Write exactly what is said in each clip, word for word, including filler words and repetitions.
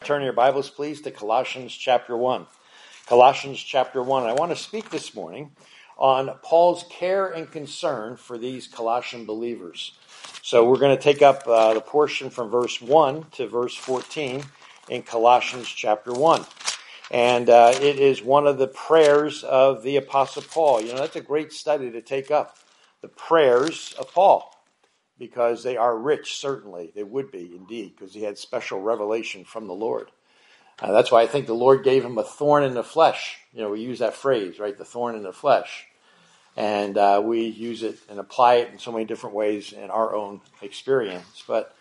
Turn your Bibles, please, to Colossians chapter one. Colossians chapter one. I want to speak this morning on Paul's care and concern for these Colossian believers. So we're going to take up uh, the portion from verse one to verse fourteen in Colossians chapter one. And uh, it is one of the prayers of the Apostle Paul. You know, that's a great study to take up, the prayers of Paul. Because they are rich, certainly. They would be, indeed, because he had special revelation from the Lord. Uh, that's why I think the Lord gave him a thorn in the flesh. You know, we use that phrase, right? The thorn in the flesh. And uh, we use it and apply it in so many different ways in our own experience. But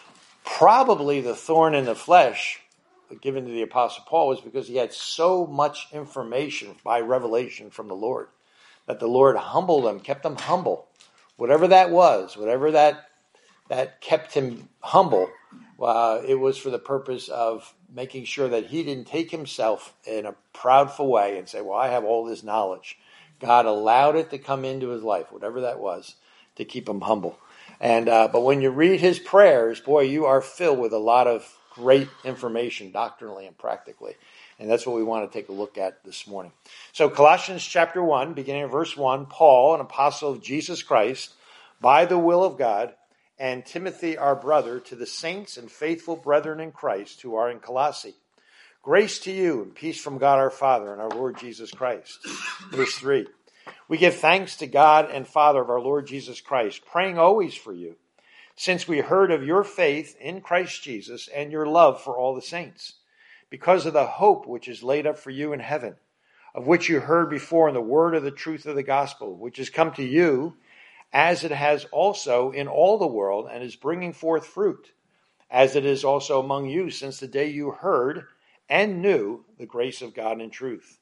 probably the thorn in the flesh given to the Apostle Paul was because he had so much information by revelation from the Lord that the Lord humbled him, kept him humble. Whatever that was, whatever that that kept him humble, uh, it was for the purpose of making sure that he didn't take himself in a proudful way and say, well, I have all this knowledge. God allowed it to come into his life, whatever that was, to keep him humble. And uh, but when you read his prayers, boy, you are filled with a lot of great information, doctrinally and practically. And that's what we want to take a look at this morning. So Colossians chapter one, beginning of verse one, Paul, an apostle of Jesus Christ, by the will of God, and Timothy, our brother, to the saints and faithful brethren in Christ who are in Colossae. Grace to you and peace from God our Father and our Lord Jesus Christ. Verse three, we give thanks to God and Father of our Lord Jesus Christ, praying always for you, since we heard of your faith in Christ Jesus and your love for all the saints, because of the hope which is laid up for you in heaven, of which you heard before in the word of the truth of the gospel, which has come to you, as it has also in all the world, and is bringing forth fruit, as it is also among you since the day you heard and knew the grace of God in truth.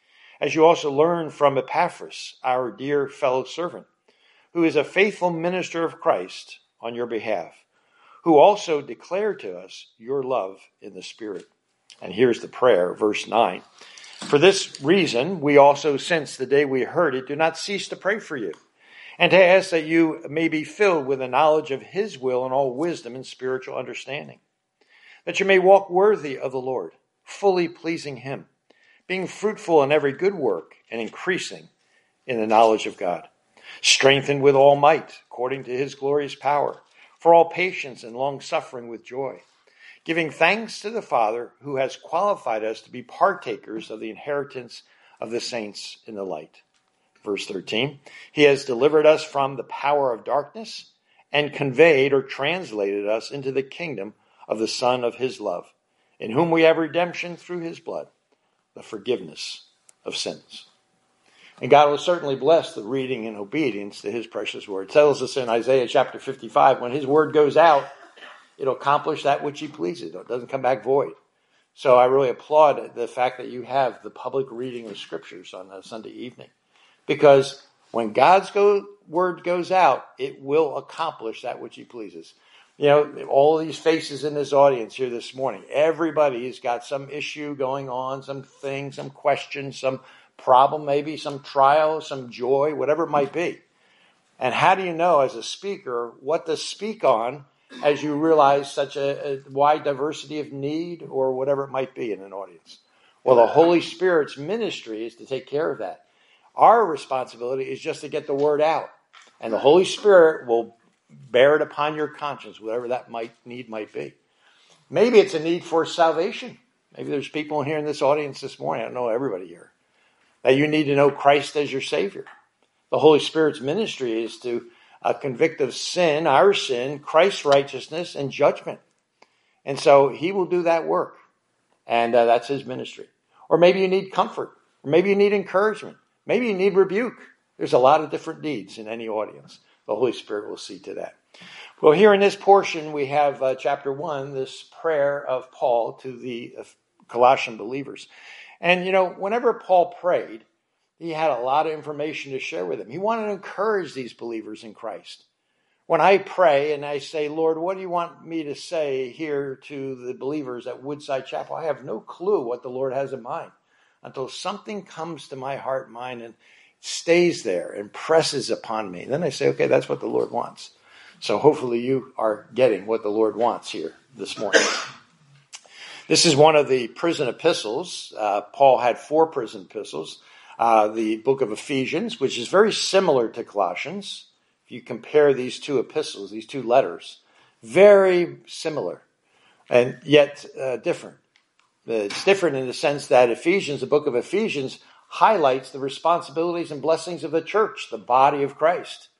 As you also learned from Epaphras, our dear fellow servant, who is a faithful minister of Christ on your behalf, who also declared to us your love in the Spirit. And here's the prayer, verse nine. For this reason, we also, since the day we heard it, do not cease to pray for you, and to ask that you may be filled with the knowledge of his will and all wisdom and spiritual understanding, that you may walk worthy of the Lord, fully pleasing him, being fruitful in every good work and increasing in the knowledge of God, strengthened with all might, according to his glorious power, for all patience and long-suffering with joy, giving thanks to the Father who has qualified us to be partakers of the inheritance of the saints in the light. Verse thirteen, he has delivered us from the power of darkness and conveyed or translated us into the kingdom of the Son of his love, in whom we have redemption through his blood, the forgiveness of sins. And God will certainly bless the reading and obedience to his precious word. It tells us in Isaiah chapter fifty-five, when his word goes out, it'll accomplish that which he pleases. It doesn't come back void. So I really applaud the fact that you have the public reading of scriptures on a Sunday evening. Because when God's go, word goes out, it will accomplish that which he pleases. You know, all these faces in this audience here this morning, everybody's got some issue going on, some thing, some question, some problem maybe, some trial, some joy, whatever it might be. And how do you know as a speaker what to speak on as you realize such a, a wide diversity of need or whatever it might be in an audience? Well, the Holy Spirit's ministry is to take care of that. Our responsibility is just to get the word out. And the Holy Spirit will bear it upon your conscience, whatever that might need might be. Maybe it's a need for salvation. Maybe there's people in here in this audience this morning, I don't know everybody here, that you need to know Christ as your Savior. The Holy Spirit's ministry is to uh, convict of sin, our sin, Christ's righteousness, and judgment. And so he will do that work. And uh, that's his ministry. Or maybe you need comfort. Or maybe you need encouragement. Maybe you need rebuke. There's a lot of different needs in any audience. The Holy Spirit will see to that. Well, here in this portion, we have uh, chapter one, this prayer of Paul to the uh, Colossian believers. And, you know, whenever Paul prayed, he had a lot of information to share with them. He wanted to encourage these believers in Christ. When I pray and I say, Lord, what do you want me to say here to the believers at Woodside Chapel? I have no clue what the Lord has in mind until something comes to my heart and mind and stays there and presses upon me. Then I say, okay, that's what the Lord wants. So hopefully you are getting what the Lord wants here this morning. This is one of the prison epistles. Uh, Paul had four prison epistles. Uh, the book of Ephesians, which is very similar to Colossians. If you compare these two epistles, these two letters, very similar and yet uh, different. It's different in the sense that Ephesians, the book of Ephesians, highlights the responsibilities and blessings of the church, the body of Christ.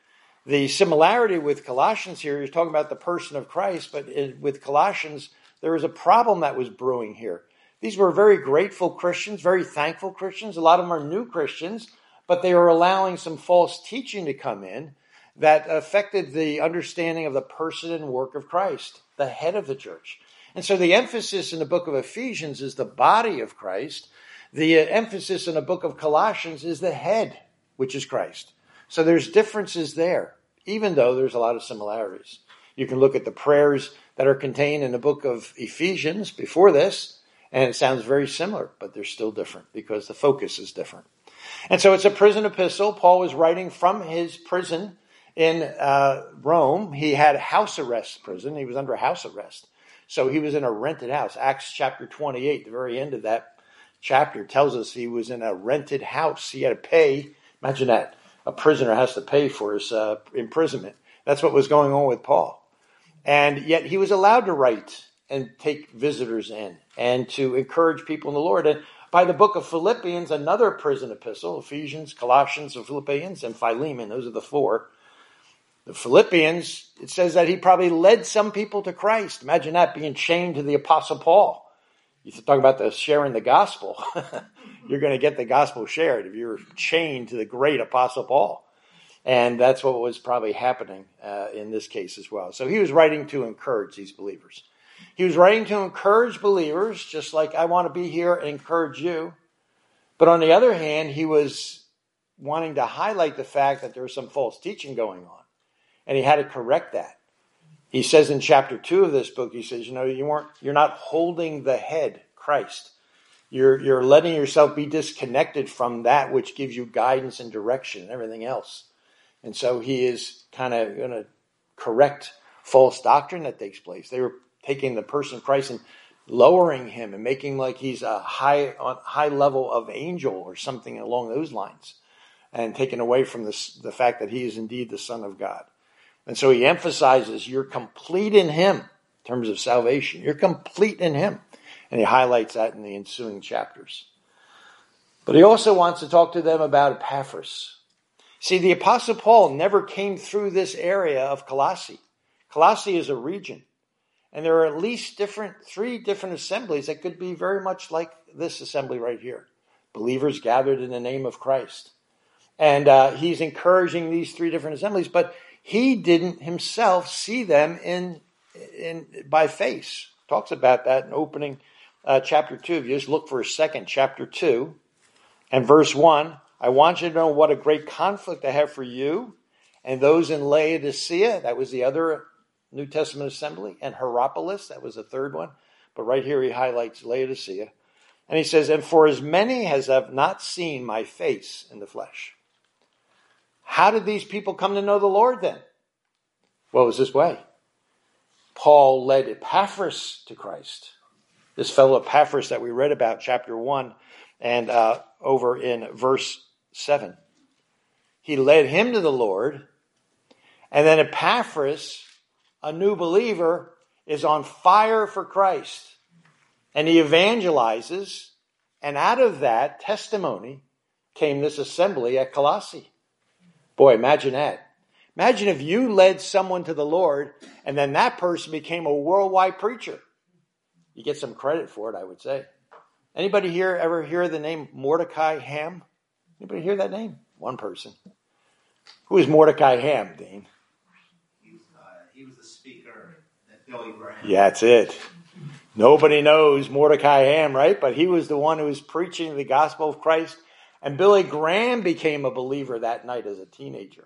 The similarity with Colossians here, you're talking about the person of Christ, but in, with Colossians, there was a problem that was brewing here. These were very grateful Christians, very thankful Christians. A lot of them are new Christians, but they were allowing some false teaching to come in that affected the understanding of the person and work of Christ, the head of the church. And so the emphasis in the book of Ephesians is the body of Christ. The emphasis in the book of Colossians is the head, which is Christ. So there's differences there, even though there's a lot of similarities. You can look at the prayers that are contained in the book of Ephesians before this, and it sounds very similar, but they're still different because the focus is different. And so it's a prison epistle. Paul was writing from his prison in uh, Rome. He had house arrest prison. He was under house arrest. So he was in a rented house. Acts chapter twenty-eight, the very end of that chapter, tells us he was in a rented house. He had to pay. Imagine that. A prisoner has to pay for his uh, imprisonment. That's what was going on with Paul. And yet he was allowed to write and take visitors in and to encourage people in the Lord. And by the book of Philippians, another prison epistle, Ephesians, Colossians, Philippians, and Philemon, those are the four. The Philippians, it says that he probably led some people to Christ. Imagine that, being chained to the Apostle Paul. You talk about the sharing the gospel. You're going to get the gospel shared if you're chained to the great Apostle Paul. And that's what was probably happening uh, in this case as well. So he was writing to encourage these believers. He was writing to encourage believers, just like I want to be here and encourage you. But on the other hand, he was wanting to highlight the fact that there was some false teaching going on. And he had to correct that. He says in chapter two of this book, he says, you know, you weren't, you're not holding the head, Christ. You're, you're letting yourself be disconnected from that which gives you guidance and direction and everything else. And so he is kind of going to correct false doctrine that takes place. They were taking the person of Christ and lowering him and making like he's a high, high level of angel or something along those lines, and taken away from this, the fact that he is indeed the Son of God. And so he emphasizes you're complete in him in terms of salvation. You're complete in him. And he highlights that in the ensuing chapters. But he also wants to talk to them about Epaphras. See, the Apostle Paul never came through this area of Colossae. Colossae is a region. And there are at least different, three different assemblies that could be very much like this assembly right here. Believers gathered in the name of Christ. And uh, he's encouraging these three different assemblies, but he didn't himself see them in, in by face. Talks about that in opening uh, chapter two. If you just look for a second, chapter two and verse one. I want you to know what a great conflict I have for you and those in Laodicea. That was the other New Testament assembly. And Hierapolis, that was the third one. But right here he highlights Laodicea. And he says, and for as many as have not seen my face in the flesh. How did these people come to know the Lord then? Well, it was this way. Paul led Epaphras to Christ. This fellow Epaphras that we read about, chapter one, and uh, over in verse seven. He led him to the Lord. And then Epaphras, a new believer, is on fire for Christ. And he evangelizes. And out of that testimony came this assembly at Colossae. Boy, imagine that. Imagine if you led someone to the Lord and then that person became a worldwide preacher. You get some credit for it, I would say. Anybody here ever hear the name Mordecai Ham? Anybody hear that name? One person. Who is Mordecai Ham, Dean? He was, uh, he was the speaker at Billy Graham. Yeah, that's it. Nobody knows Mordecai Ham, right? But he was the one who was preaching the gospel of Christ. And Billy Graham became a believer that night as a teenager.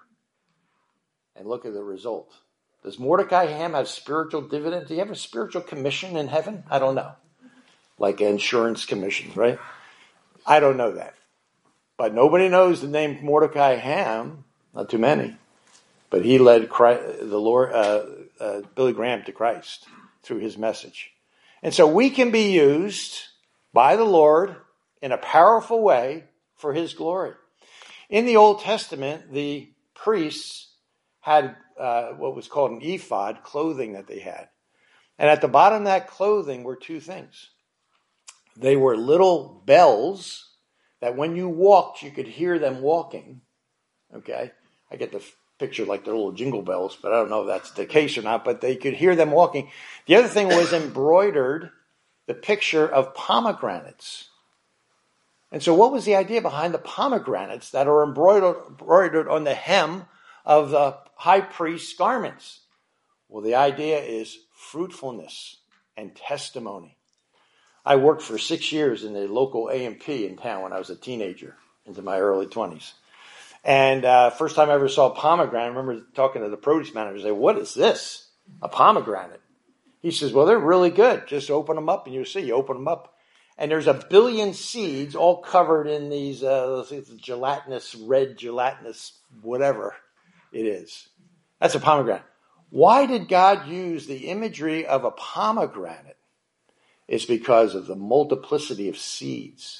And look at the result. Does Mordecai Ham have spiritual dividend? Do you have a spiritual commission in heaven? I don't know. Like insurance commissions, right? I don't know that. But nobody knows the name Mordecai Ham. Not too many. But he led Christ, the Lord, uh, uh, Billy Graham to Christ through his message. And so we can be used by the Lord in a powerful way for his glory. In the Old Testament, the priests had uh, what was called an ephod, clothing that they had. And at the bottom of that clothing were two things. They were little bells that when you walked, you could hear them walking. Okay? I get the picture like they're little jingle bells, but I don't know if that's the case or not, but they could hear them walking. The other thing was embroidered the picture of pomegranates. And so what was the idea behind the pomegranates that are embroidered, embroidered on the hem of the high priest's garments? Well, the idea is fruitfulness and testimony. I worked for six years in the local A M P in town when I was a teenager, into my early twenties. And uh, first time I ever saw a pomegranate, I remember talking to the produce manager, say, "What is this? A pomegranate?" He says, "Well, they're really good. Just open them up and you'll see. You open them up, and there's a billion seeds all covered in these uh, gelatinous, red gelatinous, whatever it is. That's a pomegranate." Why did God use the imagery of a pomegranate? It's because of the multiplicity of seeds.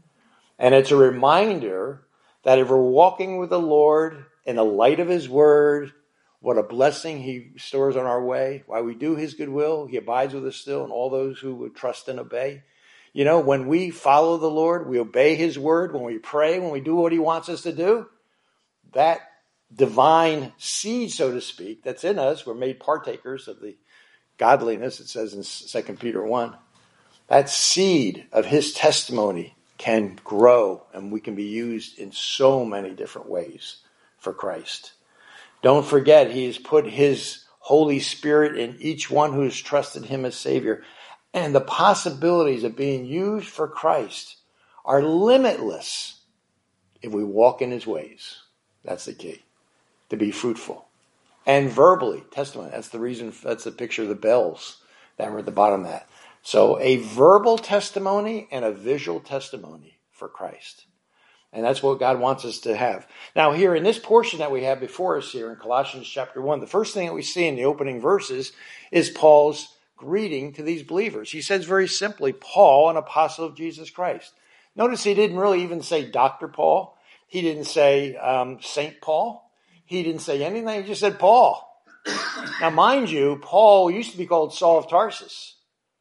And it's a reminder that if we're walking with the Lord in the light of his word, what a blessing he stores on our way. While we do his good will, he abides with us still, and all those who would trust and obey. You know, when we follow the Lord, we obey his word, when we pray, when we do what he wants us to do, that divine seed, so to speak, that's in us, we're made partakers of the godliness, it says in Second Peter one. That seed of his testimony can grow, and we can be used in so many different ways for Christ. Don't forget, he has put his Holy Spirit in each one who has trusted him as Savior. And the possibilities of being used for Christ are limitless if we walk in his ways. That's the key. To be fruitful. And verbally, testimony. That's the reason, that's the picture of the bells that were at the bottom of that. So a verbal testimony and a visual testimony for Christ. And that's what God wants us to have. Now here in this portion that we have before us here in Colossians chapter one, the first thing that we see in the opening verses is Paul's greeting to these believers. He says very simply, Paul, an apostle of Jesus Christ. Notice he didn't really even say Doctor Paul. He didn't say um, Saint Paul. He didn't say anything. He just said Paul. Now, mind you, Paul used to be called Saul of Tarsus.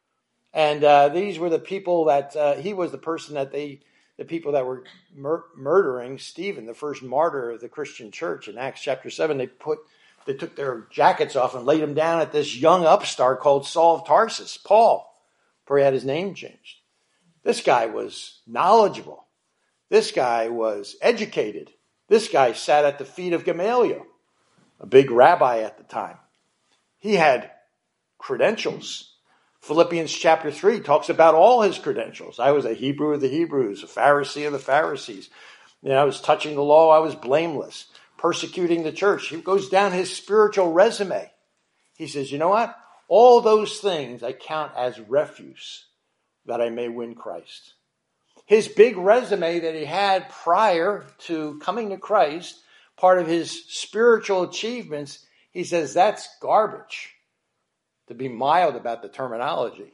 And uh, these were the people that, uh, he was the person that they, the people that were mur- murdering Stephen, the first martyr of the Christian church. In Acts chapter seven, they put, they took their jackets off and laid them down at this young upstart called Saul of Tarsus, Paul, before he had his name changed. This guy was knowledgeable. This guy was educated. This guy sat at the feet of Gamaliel, a big rabbi at the time. He had credentials. Philippians chapter three talks about all his credentials. I was a Hebrew of the Hebrews, a Pharisee of the Pharisees. You know, I was touching the law. I was blameless. Persecuting the church. He goes down his spiritual resume. He says, you know what? All those things I count as refuse that I may win Christ. His big resume that he had prior to coming to Christ, part of his spiritual achievements, he says that's garbage, to be mild about the terminology.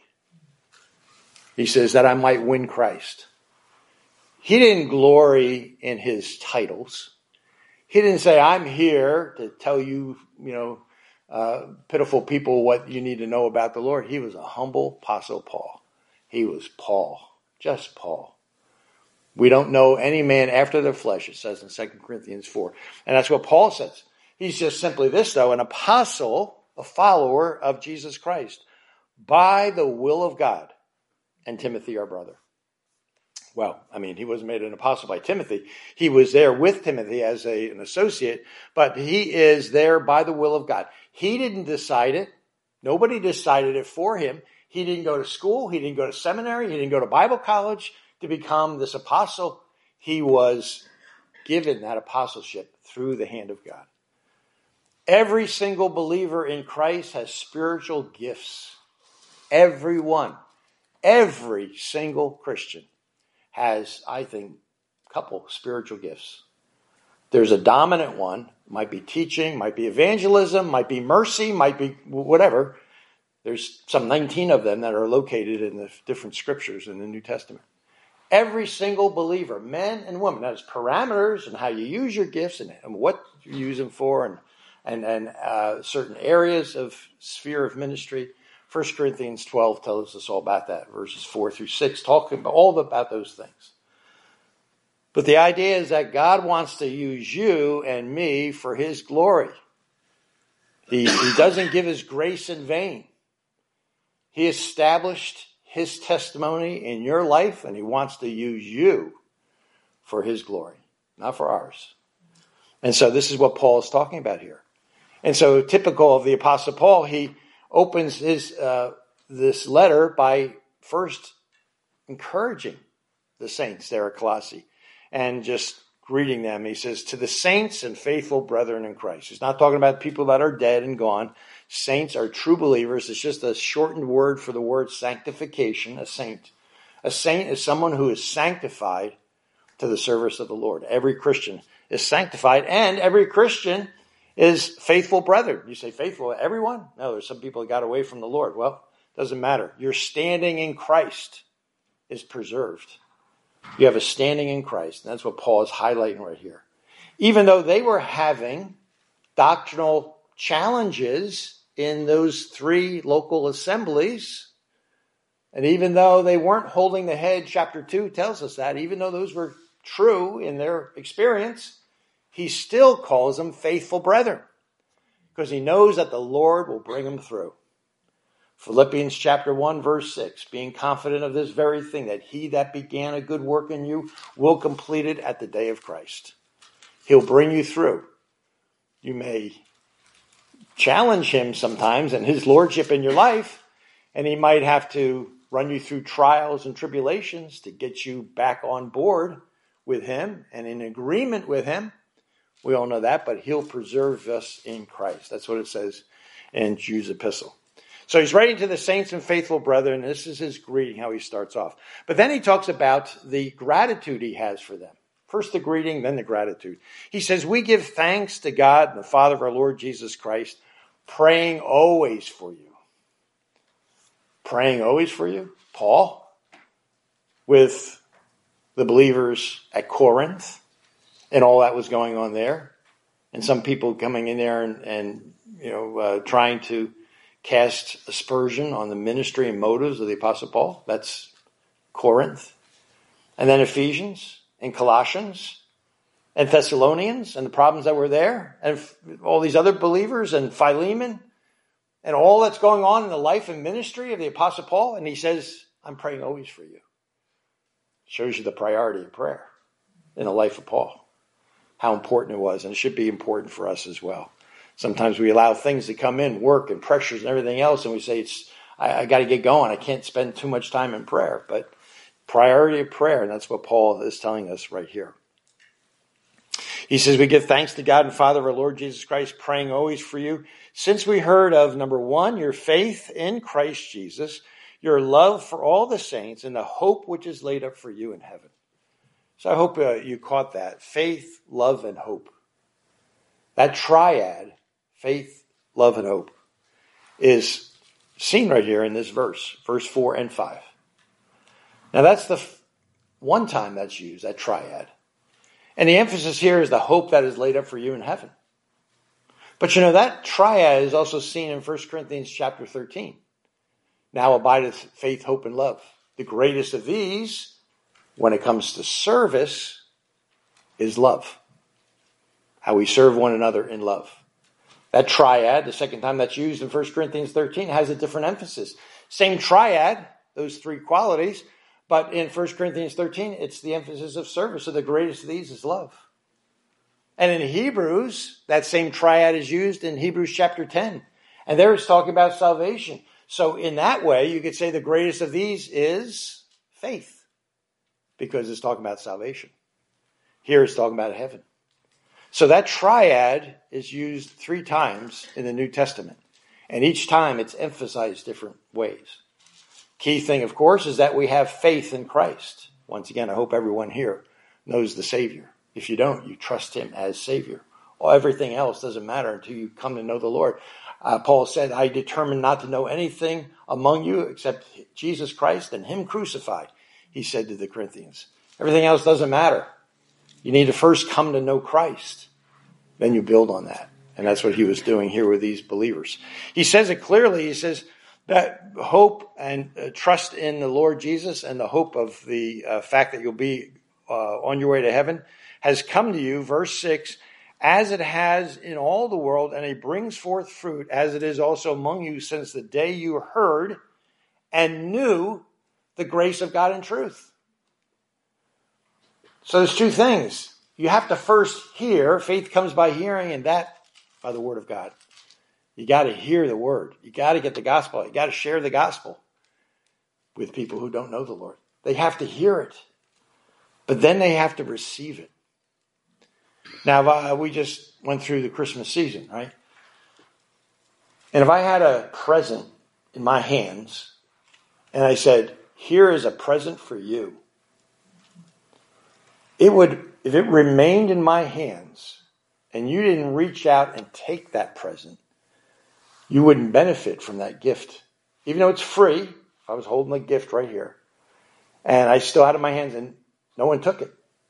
He says that I might win Christ. He didn't glory in his titles. He didn't say, I'm here to tell you, you know, uh, pitiful people what you need to know about the Lord. He was a humble apostle Paul. He was Paul, just Paul. We don't know any man after the flesh, it says in Second Corinthians four. And that's what Paul says. He's just simply this, though, an apostle, a follower of Jesus Christ, by the will of God, and Timothy, our brother. Well, I mean, he wasn't made an apostle by Timothy. He was there with Timothy as a, an associate, but he is there by the will of God. He didn't decide it. Nobody decided it for him. He didn't go to school. He didn't go to seminary. He didn't go to Bible college to become this apostle. He was given that apostleship through the hand of God. Every single believer in Christ has spiritual gifts. Everyone. Every single Christian has, I think, a couple spiritual gifts. There's a dominant one. Might be teaching, might be evangelism, might be mercy, might be whatever. There's some nineteen of them that are located in the different scriptures in the New Testament. Every single believer, men and women, that has parameters and how you use your gifts and, and what you use them for, and and, and uh, certain areas of sphere of ministry. First Corinthians twelve tells us all about that, verses four through six, talking about all about those things. But the idea is that God wants to use you and me for his glory. He, he doesn't give his grace in vain. He established his testimony in your life, and he wants to use you for his glory, not for ours. And so this is what Paul is talking about here. And so typical of the Apostle Paul, he opens his uh, this letter by first encouraging the saints there at Colossae and just greeting them. He says, to the saints and faithful brethren in Christ. He's not talking about people that are dead and gone. Saints are true believers. It's just a shortened word for the word sanctification, a saint. A saint is someone who is sanctified to the service of the Lord. Every Christian is sanctified, and every Christian is faithful brethren. You say faithful, everyone? No, there's some people that got away from the Lord. Well, it doesn't matter. Your standing in Christ is preserved. You have a standing in Christ. And that's what Paul is highlighting right here. Even though they were having doctrinal challenges in those three local assemblies, and even though they weren't holding the head, chapter two tells us that, even though those were true in their experience, he still calls them faithful brethren because he knows that the Lord will bring them through. Philippians chapter one, verse six, being confident of this very thing, that he that began a good work in you will complete it at the day of Christ. He'll bring you through. You may challenge him sometimes and his lordship in your life, and he might have to run you through trials and tribulations to get you back on board with him and in agreement with him. We all know that, but he'll preserve us in Christ. That's what it says in Jude's epistle. So he's writing to the saints and faithful brethren. This is his greeting, how he starts off. But then he talks about the gratitude he has for them. First the greeting, then the gratitude. He says, we give thanks to God and the Father of our Lord Jesus Christ, praying always for you. Praying always for you? Paul, with the believers at Corinth and all that was going on there. And some people coming in there and, and you know, uh, trying to cast aspersion on the ministry and motives of the Apostle Paul. That's Corinth. And then Ephesians and Colossians and Thessalonians and the problems that were there. And all these other believers and Philemon and all that's going on in the life and ministry of the Apostle Paul. And he says, I'm praying always for you. Shows you the priority of prayer in the life of Paul. How important it was. And it should be important for us as well. Sometimes we allow things to come in, work and pressures and everything else, and we say, "It's I, I got to get going. I can't spend too much time in prayer." But priority of prayer, and that's what Paul is telling us right here. He says, we give thanks to God and Father of our Lord Jesus Christ, praying always for you, since we heard of, number one, your faith in Christ Jesus, your love for all the saints, and the hope which is laid up for you in heaven. So I hope uh, you caught that. Faith, love, and hope. That triad, faith, love, and hope, is seen right here in this verse, verse four and five. Now that's the f- one time that's used, that triad. And the emphasis here is the hope that is laid up for you in heaven. But you know, that triad is also seen in First Corinthians chapter thirteen. Now abideth faith, hope, and love. The greatest of these, when it comes to service, is love. How we serve one another in love. That triad, the second time that's used in First Corinthians thirteen, has a different emphasis. Same triad, those three qualities, but in First Corinthians thirteen, it's the emphasis of service. So the greatest of these is love. And in Hebrews, that same triad is used in Hebrews chapter ten. And there it's talking about salvation. So in that way, you could say the greatest of these is faith, because it's talking about salvation. Here it's talking about heaven. So that triad is used three times in the New Testament. And each time it's emphasized different ways. Key thing, of course, is that we have faith in Christ. Once again, I hope everyone here knows the Savior. If you don't, you trust him as Savior. Well, everything else doesn't matter until you come to know the Lord. Uh, Paul said, I determined not to know anything among you except Jesus Christ and him crucified, he said to the Corinthians. Everything else doesn't matter. You need to first come to know Christ. Then you build on that. And that's what he was doing here with these believers. He says it clearly. He says that hope and uh, trust in the Lord Jesus and the hope of the uh, fact that you'll be uh, on your way to heaven has come to you, verse six, as it has in all the world, and it brings forth fruit, as it is also among you since the day you heard and knew the grace of God and truth. So there's two things. You have to first hear. Faith comes by hearing, and that by the word of God. You got to hear the word. You got to get the gospel. You got to share the gospel with people who don't know the Lord. They have to hear it, but then they have to receive it. Now, uh, we just went through the Christmas season, right? And if I had a present in my hands and I said, here is a present for you, it would, if it remained in my hands and you didn't reach out and take that present, you wouldn't benefit from that gift. Even though it's free, if I was holding the gift right here and I still had it in my hands and no one took it,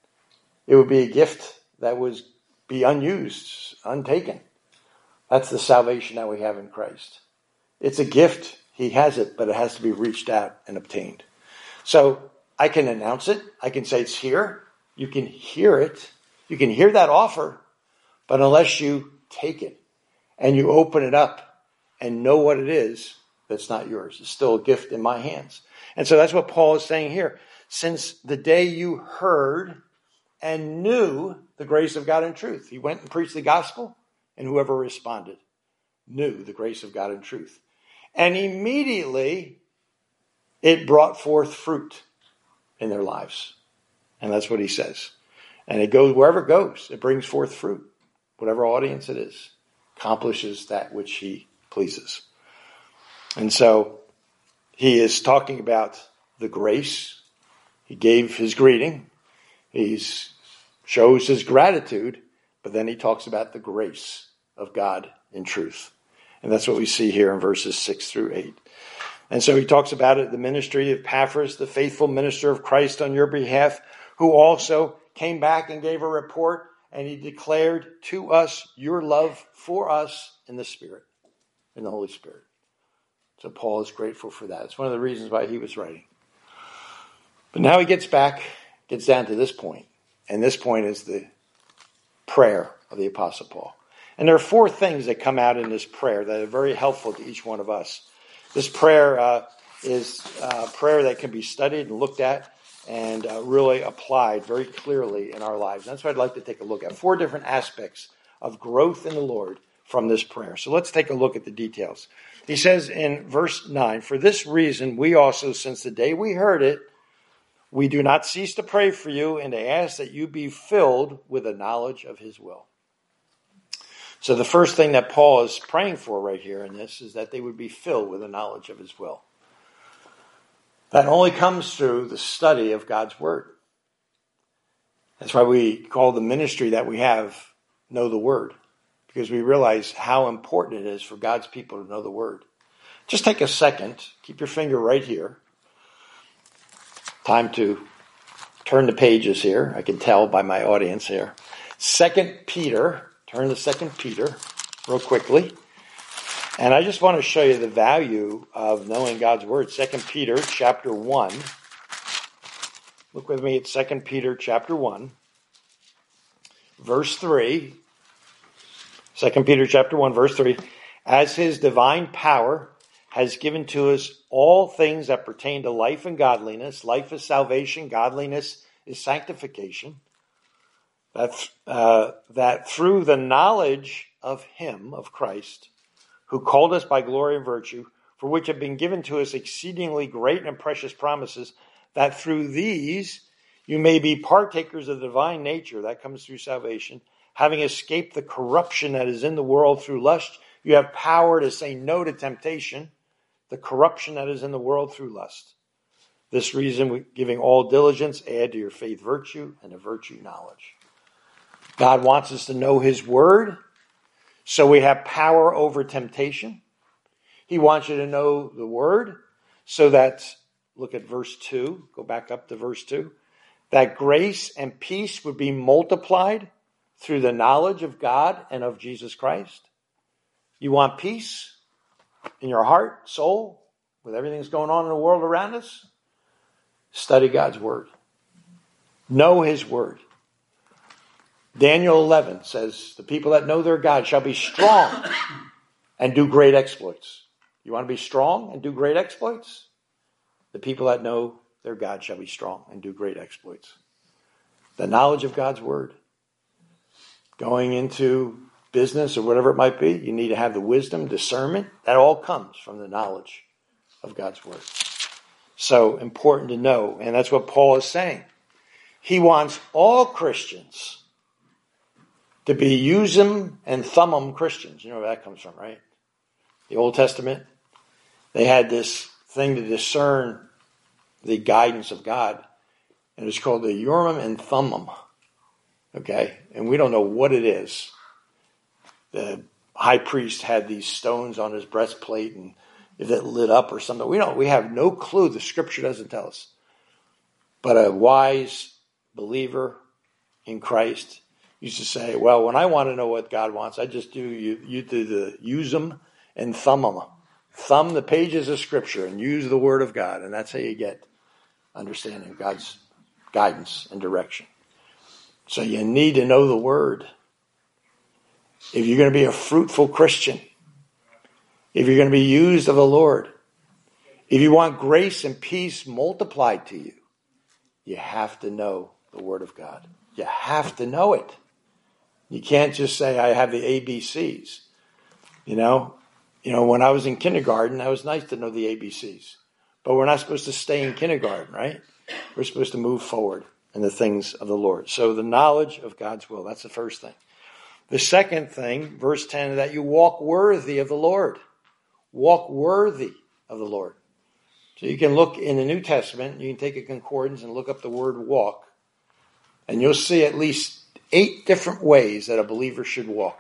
it would be a gift that was be unused, untaken. That's the salvation that we have in Christ. It's a gift. He has it, but it has to be reached out and obtained. So I can announce it. I can say it's here. You can hear it. You can hear that offer, but unless you take it and you open it up and know what it is, that's not yours. It's still a gift in my hands. And so that's what Paul is saying here. Since the day you heard and knew the grace of God and truth. He went and preached the gospel, and whoever responded knew the grace of God and truth. And immediately it brought forth fruit in their lives. And that's what he says. And it goes wherever it goes, it brings forth fruit. Whatever audience it is, accomplishes that which he pleases. And so he is talking about the grace. He gave his greeting. He shows his gratitude, but then he talks about the grace of God in truth. And that's what we see here in verses six through eight. And so he talks about it, the ministry of Epaphras, the faithful minister of Christ on your behalf, who also came back and gave a report, and he declared to us your love for us in the Spirit, in the Holy Spirit. So Paul is grateful for that. It's one of the reasons why he was writing. But now he gets back, gets down to this point. And this point is the prayer of the Apostle Paul. And there are four things that come out in this prayer that are very helpful to each one of us. This prayer uh, is a prayer that can be studied and looked at and uh, really applied very clearly in our lives. That's what I'd like to take a look at. Four different aspects of growth in the Lord from this prayer. So let's take a look at the details. He says in verse nine, for this reason we also, since the day we heard it, we do not cease to pray for you and to ask that you be filled with a knowledge of his will. So the first thing that Paul is praying for right here in this is that they would be filled with a knowledge of his will. That only comes through the study of God's word. That's why we call the ministry that we have Know the Word, because we realize how important it is for God's people to know the word. Just take a second, keep your finger right here. Time to turn the pages here. I can tell by my audience here. Second Peter. Turn to Second Peter real quickly. And I just want to show you the value of knowing God's word. Second Peter chapter one. Look with me at Second Peter chapter one. Verse three. Second Peter chapter one, verse three. As his divine power has given to us all things that pertain to life and godliness. Life is salvation. Godliness is sanctification. That, uh, that through the knowledge of him, of Christ, who called us by glory and virtue, for which have been given to us exceedingly great and precious promises, that through these you may be partakers of the divine nature, that comes through salvation, having escaped the corruption that is in the world through lust. You have power to say no to temptation, the corruption that is in the world through lust. This reason, giving all diligence, add to your faith virtue, and to virtue knowledge. God wants us to know his word So we have power over temptation. He wants you to know the word so that, look at verse two, go back up to verse two, that grace and peace would be multiplied through the knowledge of God and of Jesus Christ. You want peace in your heart, soul, with everything that's going on in the world around us? Study God's word. Know his word. Daniel eleven says, the people that know their God shall be strong and do great exploits. You want to be strong and do great exploits? The people that know their God shall be strong and do great exploits. The knowledge of God's word. Going into business or whatever it might be, you need to have the wisdom, discernment. That all comes from the knowledge of God's word. So important to know. And that's what Paul is saying. He wants all Christians to be use 'em and thumb 'em Christians. You know where that comes from, right? The Old Testament. They had this thing to discern the guidance of God. And it's called the Urim and Thummim. Okay? And we don't know what it is. The high priest had these stones on his breastplate, and if it lit up or something, we don't. We have no clue. The scripture doesn't tell us. But a wise believer in Christ used to say, well, when I want to know what God wants, I just do, you, you do the use them and thumb them. Thumb the pages of scripture and use the word of God. And that's how you get understanding of God's guidance and direction. So you need to know the word. If you're going to be a fruitful Christian, if you're going to be used of the Lord, if you want grace and peace multiplied to you, you have to know the word of God. You have to know it. You can't just say, I have the A B Cs. You know, you know, when I was in kindergarten, that was nice to know the A B Cs. But we're not supposed to stay in kindergarten, right? We're supposed to move forward in the things of the Lord. So the knowledge of God's will, that's the first thing. The second thing, verse ten, that you walk worthy of the Lord. Walk worthy of the Lord. So you can look in the New Testament, you can take a concordance and look up the word walk, and you'll see at least eight different ways that a believer should walk.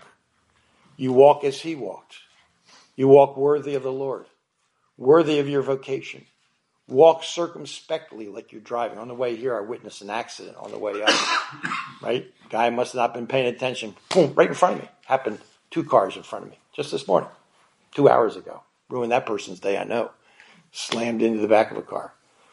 You walk as he walked. You walk worthy of the Lord, worthy of your vocation. Walk circumspectly like you're driving. On the way here, I witnessed an accident on the way up. Right? Guy must have not been paying attention. Boom, right in front of me. Happened two cars in front of me just this morning, two hours ago. Ruined that person's day, I know. Slammed into the back of a car.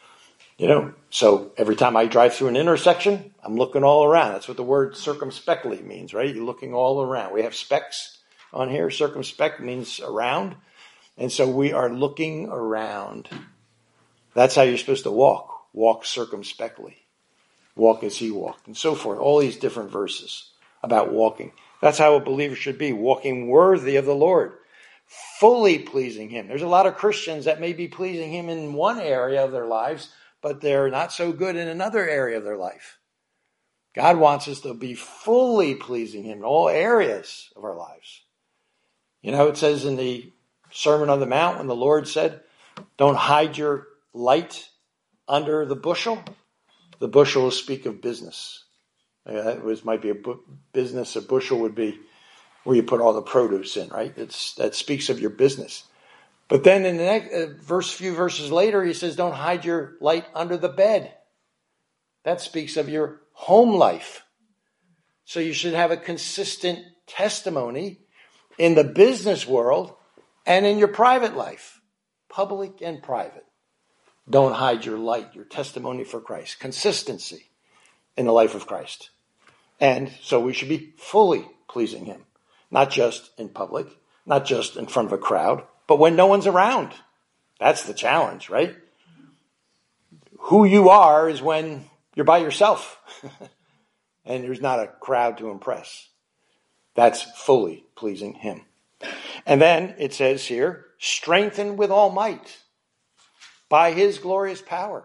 You know, so every time I drive through an intersection, I'm looking all around. That's what the word circumspectly means, right? You're looking all around. We have specs on here. Circumspect means around. And so we are looking around. That's how you're supposed to walk. Walk circumspectly. Walk as he walked, and so forth. All these different verses about walking. That's how a believer should be. Walking worthy of the Lord. Fully pleasing him. There's a lot of Christians that may be pleasing him in one area of their lives, but they're not so good in another area of their life. God wants us to be fully pleasing him in all areas of our lives. You know, it says in the Sermon on the Mount when the Lord said, don't hide your light under the bushel. The bushel will speak of business. Uh, that was might be a bu- business. A bushel would be where you put all the produce in, right? It's, that speaks of your business. But then in the next uh, verse, few verses later, he says, don't hide your light under the bed. That speaks of your home life. So you should have a consistent testimony in the business world and in your private life, public and private. Don't hide your light, your testimony for Christ. Consistency in the life of Christ. And so we should be fully pleasing him. Not just in public, not just in front of a crowd, but when no one's around. That's the challenge, right? Who you are is when you're by yourself and there's not a crowd to impress. That's fully pleasing him. And then it says here, strengthened with all might by his glorious power.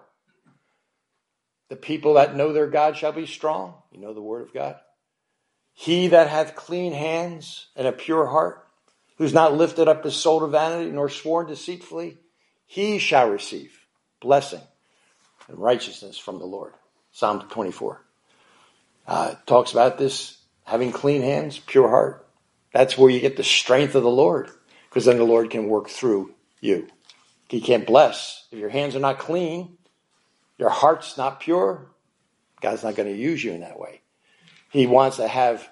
The people that know their God shall be strong. You know the word of God. He that hath clean hands and a pure heart, who's not lifted up his soul to vanity, nor sworn deceitfully, he shall receive blessing and righteousness from the Lord. Psalm twenty-four. Uh, talks about this, having clean hands, pure heart. That's where you get the strength of the Lord, because then the Lord can work through you. He can't bless. If your hands are not clean, your heart's not pure, God's not going to use you in that way. He wants to have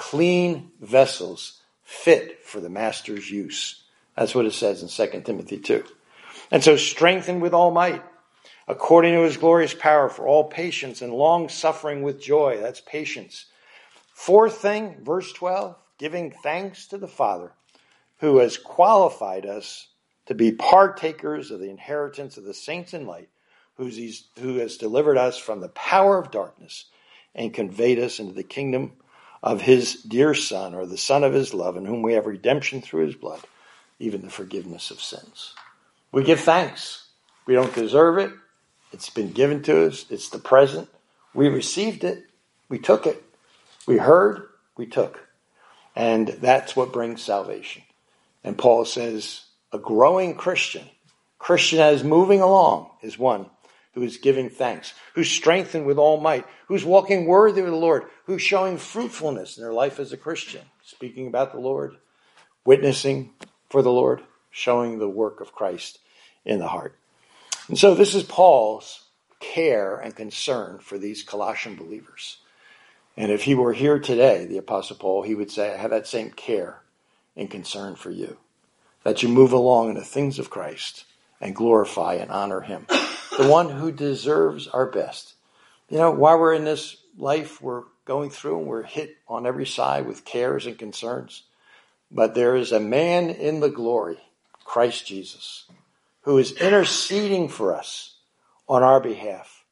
clean vessels fit for the master's use. That's what it says in Second Timothy two. And so strengthened with all might, according to his glorious power, for all patience and long suffering with joy. That's patience. Fourth thing, verse twelve, giving thanks to the Father, who has qualified us to be partakers of the inheritance of the saints in light, who's he's, who has delivered us from the power of darkness and conveyed us into the kingdom of his dear Son, or the Son of his love, in whom we have redemption through his blood, even the forgiveness of sins. We give thanks. We don't deserve it. It's been given to us. It's the present. We received it. We took it. We heard. We took. And that's what brings salvation. And Paul says, a growing Christian, Christian as moving along, is one who is giving thanks, who's strengthened with all might, who's walking worthy of the Lord, who's showing fruitfulness in their life as a Christian, speaking about the Lord, witnessing for the Lord, showing the work of Christ in the heart. And so this is Paul's care and concern for these Colossian believers. And if he were here today, the Apostle Paul, he would say, I have that same care and concern for you, that you move along in the things of Christ and glorify and honor him, the one who deserves our best. You know, while we're in this life, we're going through and we're hit on every side with cares and concerns. But there is a man in the glory, Christ Jesus, who is interceding for us on our behalf,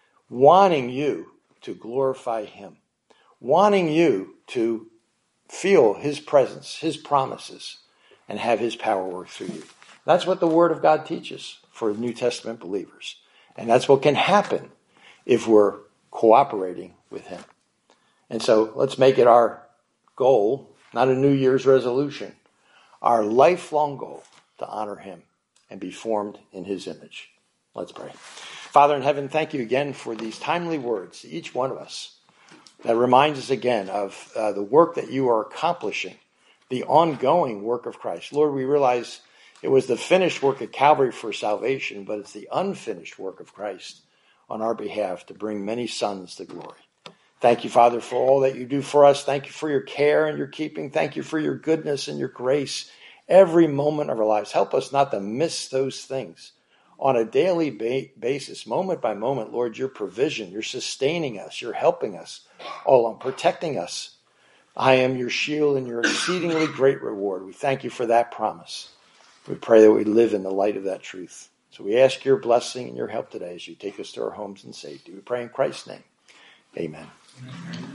wanting you to glorify him, wanting you to feel his presence, his promises, and have his power work through you. That's what the Word of God teaches for New Testament believers. And that's what can happen if we're cooperating with him. And so let's make it our goal, not a New Year's resolution, our lifelong goal to honor him and be formed in his image. Let's pray. Father in heaven, thank you again for these timely words to each one of us that reminds us again of uh, the work that you are accomplishing, the ongoing work of Christ. Lord, we realize it was the finished work at Calvary for salvation, but it's the unfinished work of Christ on our behalf to bring many sons to glory. Thank you, Father, for all that you do for us. Thank you for your care and your keeping. Thank you for your goodness and your grace every moment of our lives. Help us not to miss those things on a daily ba- basis, moment by moment. Lord, your provision, you're sustaining us, you're helping us all along, protecting us. I am your shield and your exceedingly great reward. We thank you for that promise. We pray that we live in the light of that truth. So we ask your blessing and your help today as you take us to our homes in safety. We pray in Christ's name. Amen. Amen.